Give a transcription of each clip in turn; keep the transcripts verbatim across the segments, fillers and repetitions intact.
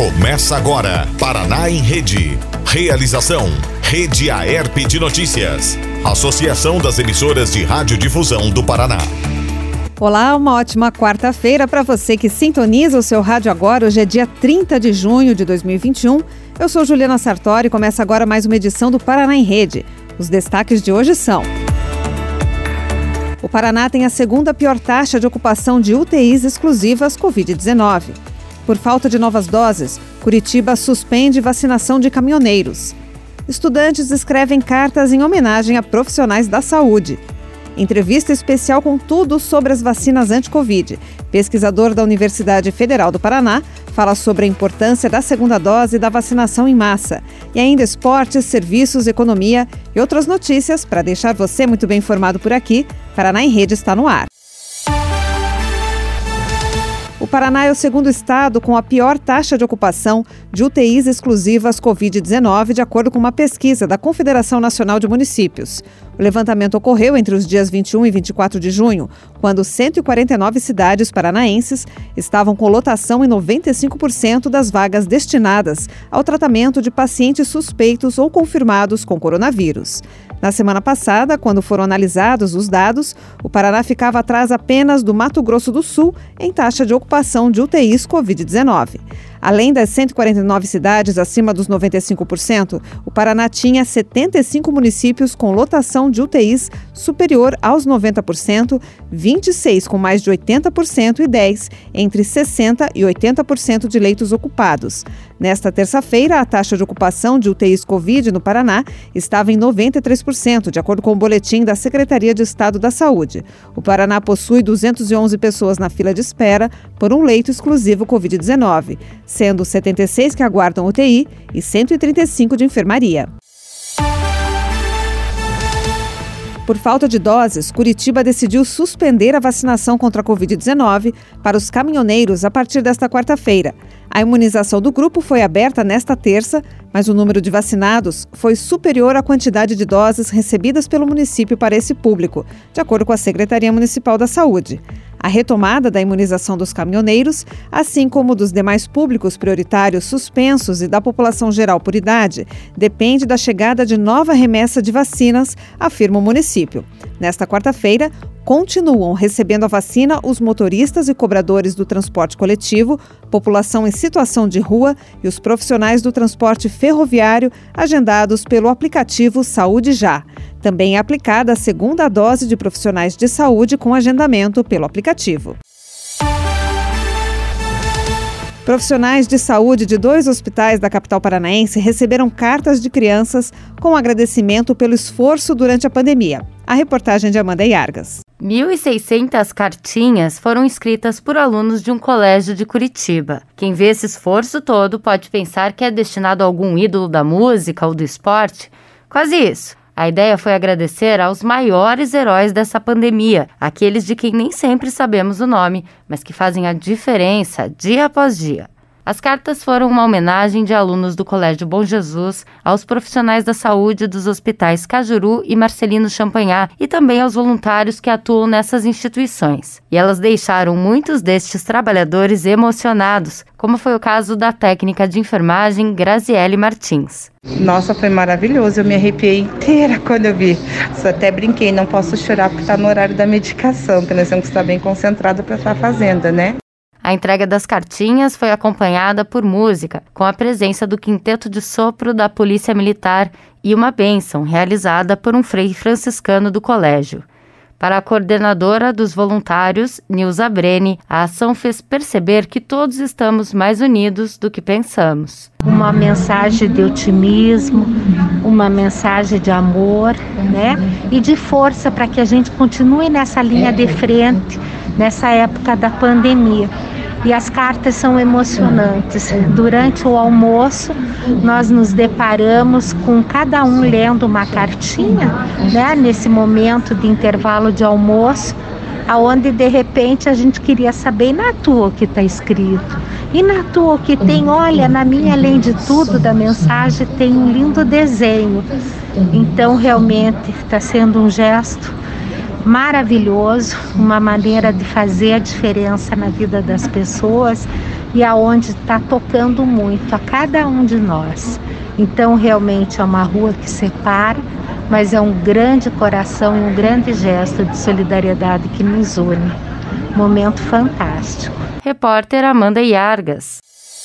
Começa agora, Paraná em Rede. Realização, Rede Aerp de Notícias. Associação das Emissoras de Radiodifusão do Paraná. Olá, uma ótima quarta-feira para você que sintoniza o seu rádio agora. Hoje é dia trinta de junho de dois mil e vinte e um. Eu sou Juliana Sartori e começa agora mais uma edição do Paraná em Rede. Os destaques de hoje são: o Paraná tem a segunda pior taxa de ocupação de U T Is exclusivas covid dezenove. Por falta de novas doses, Curitiba suspende vacinação de caminhoneiros. Estudantes escrevem cartas em homenagem a profissionais da saúde. Entrevista especial com tudo sobre as vacinas anti-Covid. Pesquisador da Universidade Federal do Paraná fala sobre a importância da segunda dose da vacinação em massa. E ainda esportes, serviços, economia e outras notícias para deixar você muito bem informado por aqui. Paraná em Rede está no ar. O Paraná é o segundo estado com a pior taxa de ocupação de U T Is exclusivas covid dezenove, de acordo com uma pesquisa da Confederação Nacional de Municípios. O levantamento ocorreu entre os dias vinte e um e vinte e quatro de junho, quando cento e quarenta e nove cidades paranaenses estavam com lotação em noventa e cinco por cento das vagas destinadas ao tratamento de pacientes suspeitos ou confirmados com coronavírus. Na semana passada, quando foram analisados os dados, o Paraná ficava atrás apenas do Mato Grosso do Sul em taxa de ocupação de U T Is covid dezenove. Além das cento e quarenta e nove cidades acima dos noventa e cinco por cento, o Paraná tinha setenta e cinco municípios com lotação de U T Is superior aos noventa por cento, vinte e seis com mais de oitenta por cento e dez entre sessenta por cento e oitenta por cento de leitos ocupados. Nesta terça-feira, a taxa de ocupação de U T Is Covid no Paraná estava em noventa e três por cento, de acordo com o boletim da Secretaria de Estado da Saúde. O Paraná possui duzentas e onze pessoas na fila de espera por um leito exclusivo covid dezenove, sendo setenta e seis que aguardam U T I e cento e trinta e cinco de enfermaria. Por falta de doses, Curitiba decidiu suspender a vacinação contra a covid dezenove para os caminhoneiros a partir desta quarta-feira. A imunização do grupo foi aberta nesta terça, mas o número de vacinados foi superior à quantidade de doses recebidas pelo município para esse público, de acordo com a Secretaria Municipal da Saúde. A retomada da imunização dos caminhoneiros, assim como dos demais públicos prioritários suspensos e da população geral por idade, depende da chegada de nova remessa de vacinas, afirma o município. Nesta quarta-feira, continuam recebendo a vacina os motoristas e cobradores do transporte coletivo, população em situação de rua e os profissionais do transporte ferroviário agendados pelo aplicativo Saúde Já. Também é aplicada a segunda dose de profissionais de saúde com agendamento pelo aplicativo. Profissionais de saúde de dois hospitais da capital paranaense receberam cartas de crianças com agradecimento pelo esforço durante a pandemia. A reportagem de Amanda Iargas. mil e seiscentas cartinhas foram escritas por alunos de um colégio de Curitiba. Quem vê esse esforço todo pode pensar que é destinado a algum ídolo da música ou do esporte. Quase isso. A ideia foi agradecer aos maiores heróis dessa pandemia, aqueles de quem nem sempre sabemos o nome, mas que fazem a diferença dia após dia. As cartas foram uma homenagem de alunos do Colégio Bom Jesus aos profissionais da saúde dos hospitais Cajuru e Marcelino Champagnat e também aos voluntários que atuam nessas instituições. E elas deixaram muitos destes trabalhadores emocionados, como foi o caso da técnica de enfermagem Graziele Martins. Nossa, foi maravilhoso, eu me arrepiei inteira quando eu vi. Só até brinquei, não posso chorar porque está no horário da medicação, porque nós temos que estar bem concentrados para estar fazendo, né? A entrega das cartinhas foi acompanhada por música, com a presença do Quinteto de Sopro da Polícia Militar e uma bênção realizada por um frei franciscano do colégio. Para a coordenadora dos voluntários, Nilza Breni, a ação fez perceber que todos estamos mais unidos do que pensamos. Uma mensagem de otimismo, uma mensagem de amor, né? E de força para que a gente continue nessa linha de frente, nessa época da pandemia. E as cartas são emocionantes. Durante o almoço, nós nos deparamos com cada um lendo uma cartinha, né, nesse momento de intervalo de almoço, aonde de repente a gente queria saber, e na tua o que está escrito? E na tua o que tem? Olha, na minha, além de tudo, da mensagem, tem um lindo desenho. Então, realmente, está sendo um gesto maravilhoso, uma maneira de fazer a diferença na vida das pessoas e aonde está tocando muito a cada um de nós. Então, realmente é uma rua que separa, mas é um grande coração e um grande gesto de solidariedade que nos une. Momento fantástico. Repórter Amanda Iargas.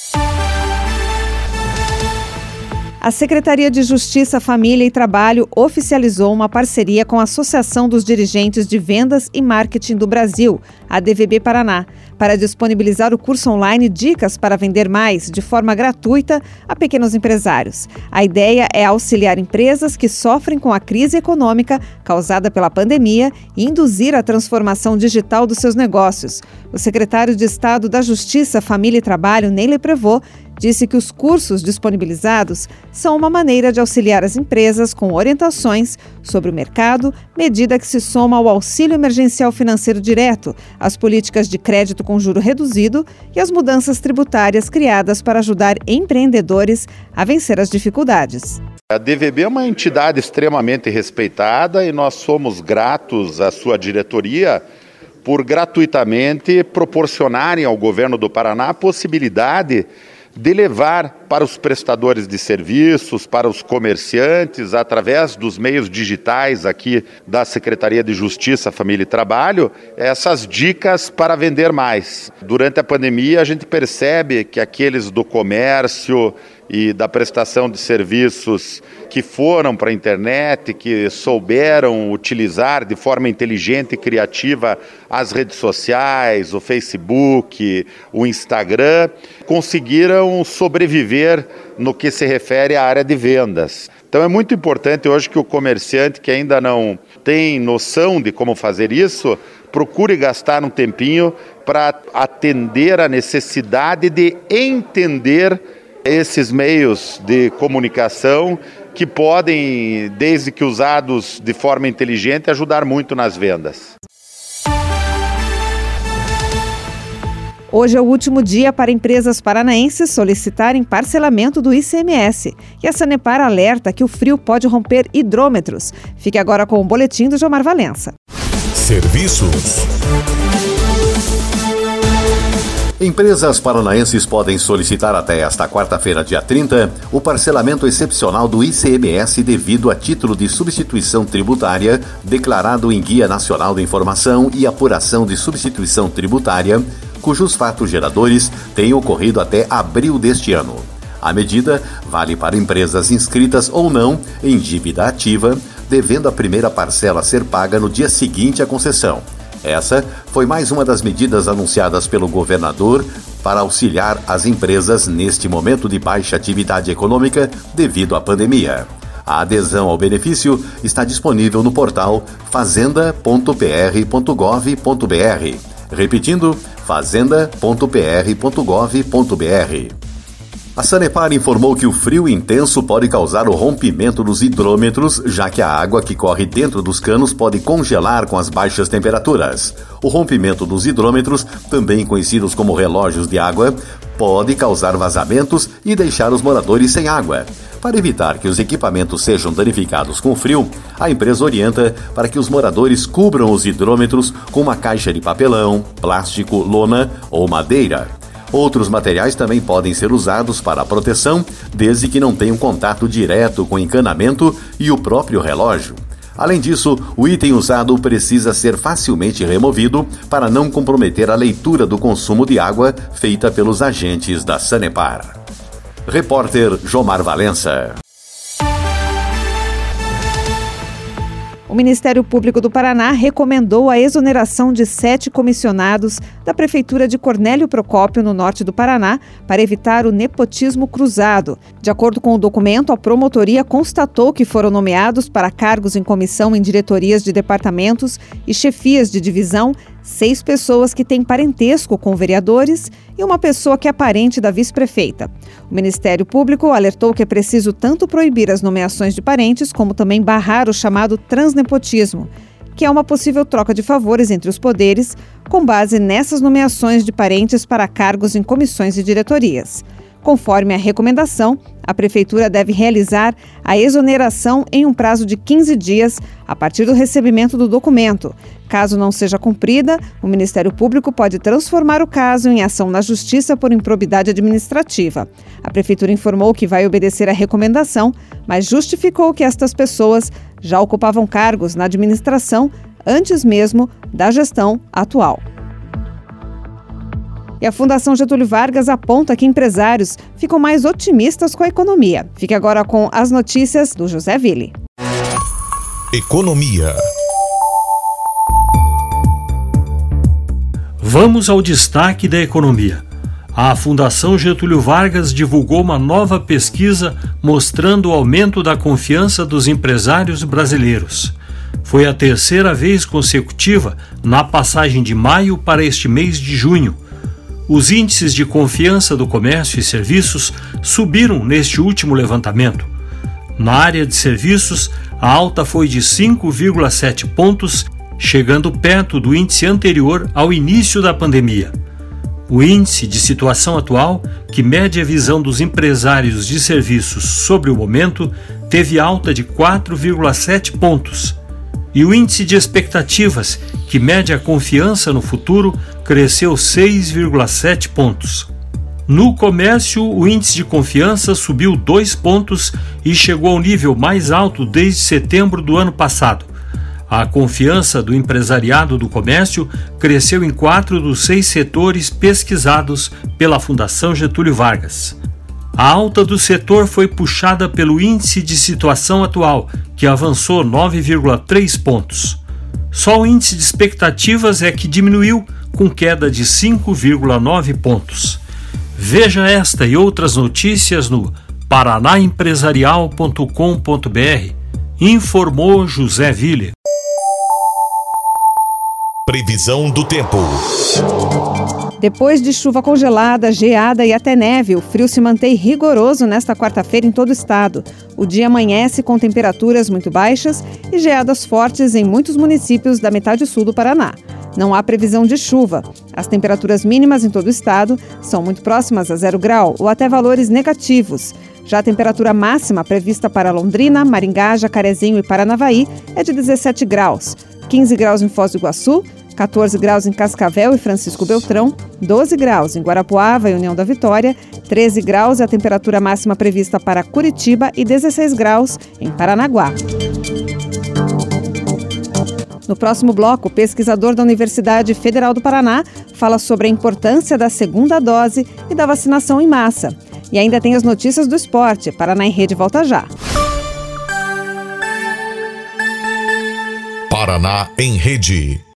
A Secretaria de Justiça, Família e Trabalho oficializou uma parceria com a Associação dos Dirigentes de Vendas e Marketing do Brasil, a D V B Paraná, para disponibilizar o curso online Dicas para Vender Mais, de forma gratuita, a pequenos empresários. A ideia é auxiliar empresas que sofrem com a crise econômica causada pela pandemia e induzir a transformação digital dos seus negócios. O secretário de Estado da Justiça, Família e Trabalho, Neile Prevot, disse que os cursos disponibilizados são uma maneira de auxiliar as empresas com orientações sobre o mercado, medida que se soma ao auxílio emergencial financeiro direto, às políticas de crédito com juro reduzido e às mudanças tributárias criadas para ajudar empreendedores a vencer as dificuldades. A D V B é uma entidade extremamente respeitada e nós somos gratos à sua diretoria por gratuitamente proporcionarem ao governo do Paraná a possibilidade de levar para os prestadores de serviços, para os comerciantes, através dos meios digitais aqui da Secretaria de Justiça, Família e Trabalho, essas dicas para vender mais. Durante a pandemia, a gente percebe que aqueles do comércio e da prestação de serviços que foram para a internet, que souberam utilizar de forma inteligente e criativa as redes sociais, o Facebook, o Instagram, conseguiram sobreviver no que se refere à área de vendas. Então é muito importante hoje que o comerciante que ainda não tem noção de como fazer isso, procure gastar um tempinho para atender a necessidade de entender esses meios de comunicação que podem, desde que usados de forma inteligente, ajudar muito nas vendas. Hoje é o último dia para empresas paranaenses solicitarem parcelamento do I C M S. E a Sanepar alerta que o frio pode romper hidrômetros. Fique agora com o boletim do Gilmar Valença. Serviços. Empresas paranaenses podem solicitar até esta quarta-feira, dia trinta, o parcelamento excepcional do I C M S devido a título de substituição tributária declarado em Guia Nacional de Informação e Apuração de Substituição Tributária, cujos fatos geradores têm ocorrido até abril deste ano. A medida vale para empresas inscritas ou não em dívida ativa, devendo a primeira parcela ser paga no dia seguinte à concessão. Essa foi mais uma das medidas anunciadas pelo governador para auxiliar as empresas neste momento de baixa atividade econômica devido à pandemia. A adesão ao benefício está disponível no portal fazenda ponto p r ponto gov ponto b r. Repetindo, fazenda ponto p r ponto gov ponto b r. A Sanepar informou que o frio intenso pode causar o rompimento dos hidrômetros, já que a água que corre dentro dos canos pode congelar com as baixas temperaturas. O rompimento dos hidrômetros, também conhecidos como relógios de água, pode causar vazamentos e deixar os moradores sem água. Para evitar que os equipamentos sejam danificados com frio, a empresa orienta para que os moradores cubram os hidrômetros com uma caixa de papelão, plástico, lona ou madeira. Outros materiais também podem ser usados para a proteção, desde que não tenham contato direto com o encanamento e o próprio relógio. Além disso, o item usado precisa ser facilmente removido para não comprometer a leitura do consumo de água feita pelos agentes da Sanepar. Repórter Jomar Valença. O Ministério Público do Paraná recomendou a exoneração de sete comissionados da Prefeitura de Cornélio Procópio, no norte do Paraná, para evitar o nepotismo cruzado. De acordo com o documento, a promotoria constatou que foram nomeados para cargos em comissão em diretorias de departamentos e chefias de divisão seis pessoas que têm parentesco com vereadores e uma pessoa que é parente da vice-prefeita. O Ministério Público alertou que é preciso tanto proibir as nomeações de parentes como também barrar o chamado transnepotismo, que é uma possível troca de favores entre os poderes com base nessas nomeações de parentes para cargos em comissões e diretorias. Conforme a recomendação, a Prefeitura deve realizar a exoneração em um prazo de quinze dias a partir do recebimento do documento. Caso não seja cumprida, o Ministério Público pode transformar o caso em ação na Justiça por improbidade administrativa. A Prefeitura informou que vai obedecer à recomendação, mas justificou que estas pessoas já ocupavam cargos na administração antes mesmo da gestão atual. E a Fundação Getúlio Vargas aponta que empresários ficam mais otimistas com a economia. Fique agora com as notícias do José Ville. Economia. Vamos ao destaque da economia. A Fundação Getúlio Vargas divulgou uma nova pesquisa mostrando o aumento da confiança dos empresários brasileiros. Foi a terceira vez consecutiva na passagem de maio para este mês de junho. Os índices de confiança do comércio e serviços subiram neste último levantamento. Na área de serviços, a alta foi de cinco vírgula sete pontos, chegando perto do índice anterior ao início da pandemia. O índice de situação atual, que mede a visão dos empresários de serviços sobre o momento, teve alta de quatro vírgula sete pontos. E o índice de expectativas, que mede a confiança no futuro, cresceu seis vírgula sete pontos. No comércio, o índice de confiança subiu dois pontos e chegou ao nível mais alto desde setembro do ano passado. A confiança do empresariado do comércio cresceu em quatro dos seis setores pesquisados pela Fundação Getúlio Vargas. A alta do setor foi puxada pelo índice de situação atual, que avançou nove vírgula três pontos. Só o índice de expectativas é que diminuiu, com queda de cinco vírgula nove pontos. Veja esta e outras notícias no paraná empresarial ponto com ponto b r. Informou José Ville. Previsão do tempo. Depois de chuva congelada, geada e até neve, o frio se mantém rigoroso nesta quarta-feira em todo o estado. O dia amanhece com temperaturas muito baixas e geadas fortes em muitos municípios da metade sul do Paraná. Não há previsão de chuva. As temperaturas mínimas em todo o estado são muito próximas a zero grau ou até valores negativos. Já a temperatura máxima prevista para Londrina, Maringá, Jacarezinho e Paranavaí é de dezessete graus, quinze graus em Foz do Iguaçu, quatorze graus em Cascavel e Francisco Beltrão, doze graus em Guarapuava e União da Vitória, treze graus é a temperatura máxima prevista para Curitiba e dezesseis graus em Paranaguá. No próximo bloco, o pesquisador da Universidade Federal do Paraná fala sobre a importância da segunda dose e da vacinação em massa. E ainda tem as notícias do esporte. Paraná em Rede volta já. Paraná em Rede.